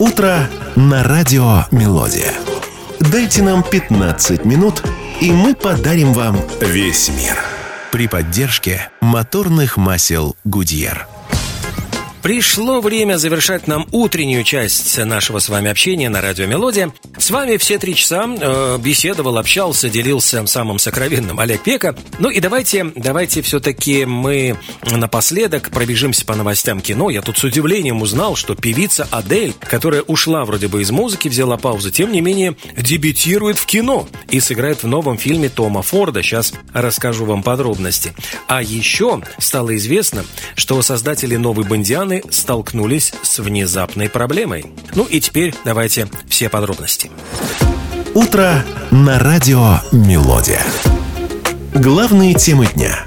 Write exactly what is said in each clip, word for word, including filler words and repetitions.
Утро на радио «Мелодия». Дайте нам пятнадцать минут, и мы подарим вам весь мир. При поддержке моторных масел «Гудьер». Пришло время завершать нам утреннюю часть нашего с вами общения на радио «Мелодия». С вами все три часа э, беседовал, общался, делился самым сокровенным Олег Пека. Ну и давайте, давайте все-таки мы напоследок пробежимся по новостям кино. Я тут с удивлением узнал, что певица Адель, которая ушла вроде бы из музыки, взяла паузу, тем не менее дебютирует в кино и сыграет в новом фильме Тома Форда. Сейчас расскажу вам подробности. А еще стало известно, что создатели «Новой Бондианы» столкнулись с внезапной проблемой. Ну и теперь давайте все подробности. Утро на радио «Мелодия». Главные темы дня.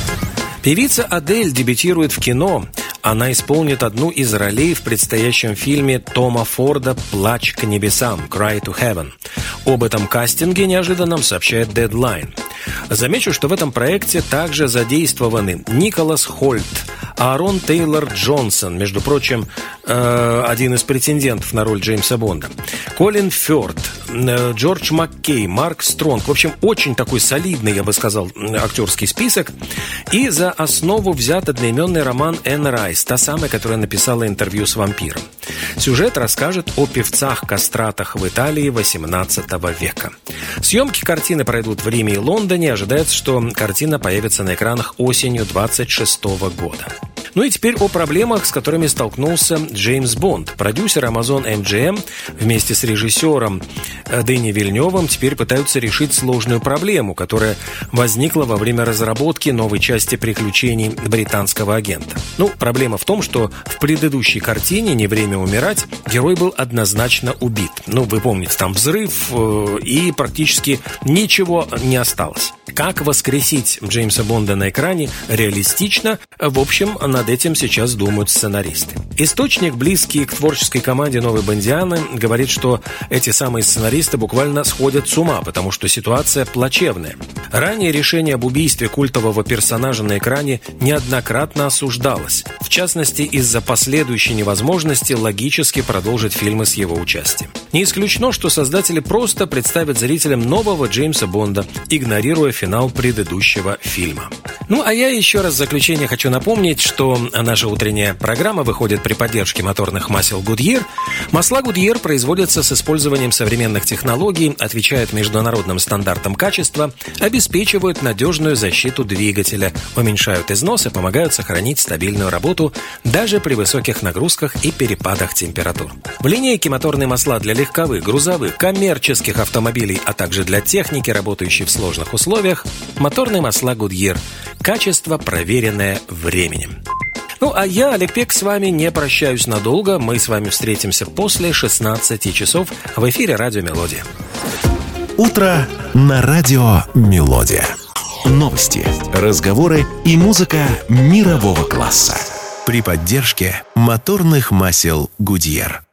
Певица Адель дебютирует в кино. Она исполнит одну из ролей в предстоящем фильме Тома Форда «Плач к небесам» «Cry to Heaven». Об этом кастинге неожиданном сообщает Deadline. Замечу, что в этом проекте также задействованы Николас Хольт, Аарон Тейлор Джонсон, между прочим, э, один из претендентов на роль Джеймса Бонда, Колин Фёрд, э, Джордж Маккей, Марк Стронг. В общем, очень такой солидный, я бы сказал, актерский список. И за основу взят одноименный роман Энн Райс, та самая, которая написала интервью с вампиром. Сюжет расскажет о певцах-кастратах в Италии восемнадцатого века. Съемки картины пройдут в Риме и Лондоне. Ожидается, что картина появится на экранах осенью двадцать шестого года. Ну и теперь о проблемах, с которыми столкнулся Джеймс Бонд. Продюсер Amazon эм джи эм вместе с режиссером Дэнни Вильнёвым теперь пытаются решить сложную проблему, которая возникла во время разработки новой части приключений британского агента. Ну, проблема в том, что в предыдущей картине «Не время умирать» герой был однозначно убит. Ну, вы помните, там взрыв, э, и практически ничего не осталось. Как воскресить Джеймса Бонда на экране реалистично, в общем, над этим сейчас думают сценаристы. Источник, близкий к творческой команде «Новой Бондианы», говорит, что эти самые сценаристы буквально сходят с ума, потому что ситуация плачевная. Ранее решение об убийстве культового персонажа на экране неоднократно осуждалось, в частности, из-за последующей невозможности логически продолжить фильмы с его участием. Не исключено, что создатели просто представят зрителям нового Джеймса Бонда, игнорируя финал предыдущего фильма. Ну, а я еще раз в заключение хочу напомнить, что наша утренняя программа выходит при поддержке моторных масел Goodyear. Масла Goodyear производятся с использованием современных технологий, отвечают международным стандартам качества, обеспечивают надежную защиту двигателя, уменьшают износ и помогают сохранить стабильную работу даже при высоких нагрузках и перепадах температур. В линейке моторные масла для легковых, грузовых, коммерческих автомобилей, а также для техники, работающей в сложных условиях, моторные масла Goodyear. Качество, проверенное временем. Ну, а я, Олег Пек, с вами не прощаюсь надолго. Мы с вами встретимся после шестнадцати часов в эфире «Радио Мелодия». Утро на радио «Мелодия». Новости, разговоры и музыка мирового класса. При поддержке моторных масел Goodyear.